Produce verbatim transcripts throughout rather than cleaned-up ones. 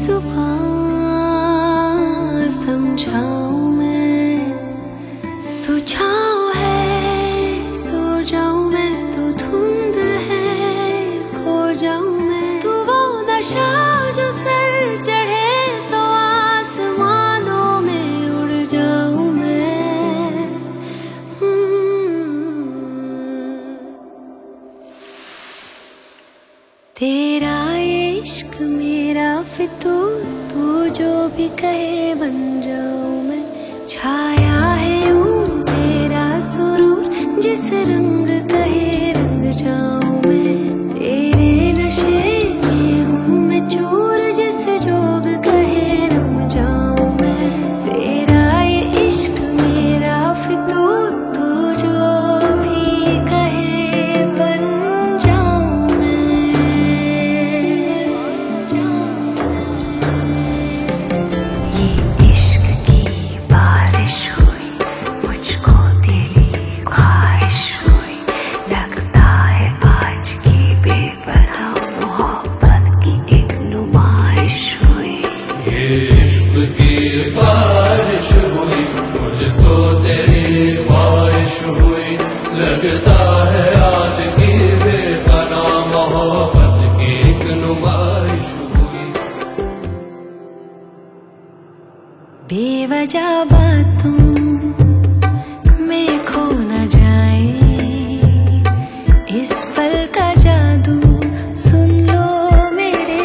जुबान समझाऊं मैं, तू छाँव है सो जाऊं मैं, तू धुंध है खो जाऊं मैं, तू वो नशा जो सर चढ़े तो आसमानों में उड़ जाऊं मैं। तेरा इश्क मेरा फितूर, तू जो भी कहे बन जाऊं मैं। छाया है यूं तेरा सुरूर, जिस रंग कहे रंग जाऊं मैं। तेरे नशे में हूँ मैं चूर, जिस जोग कहे रम जाऊं मैं। तेरा ये इश्क मेरा फितूर, तू जो भी कहे बन जाऊं मैं। ये इश्क की बारिश हुई, मुझको तेरी ख्वाहिश हुई, लगता है आज की बेपनाह मोहब्बत की एक नुमाइश हुई। ये इश्क की बारिश हुई, मुझको तेरी ख्वाहिश हुई, लगता है आज की बेपनाह मोहब्बत की एक नुमाइश हुई। बेवजह बातों में खो न जाए, इस पल का जादू सुन लो मेरे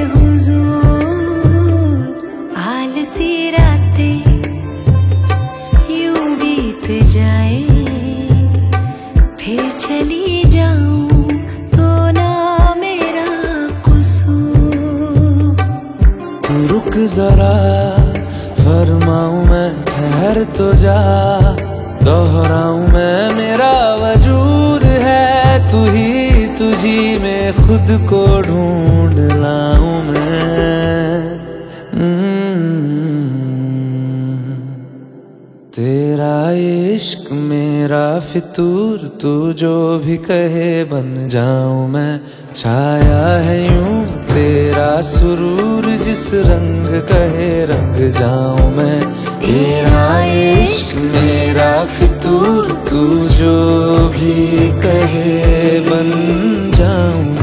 हुजूर। आलसी रातें यूं बीत जाए, फिर चली जाऊं तो ना मेरा कसूर। तू रुक जरा फरमाऊं मैं, ठहर तो जा दोहराऊं मैं। मेरा वजूद है तू ही तुझी में, खुद को ढूंढ लाऊं मैं। तेरा इश्क मेरा फितूर, तू जो भी कहे बन जाऊं मैं। छाया है यूं तेरा सुरूर, जिस रंग कहे रंग जाऊं मैं। तेरा इश्क मेरा फितूर, तू जो भी कहे बन जाऊं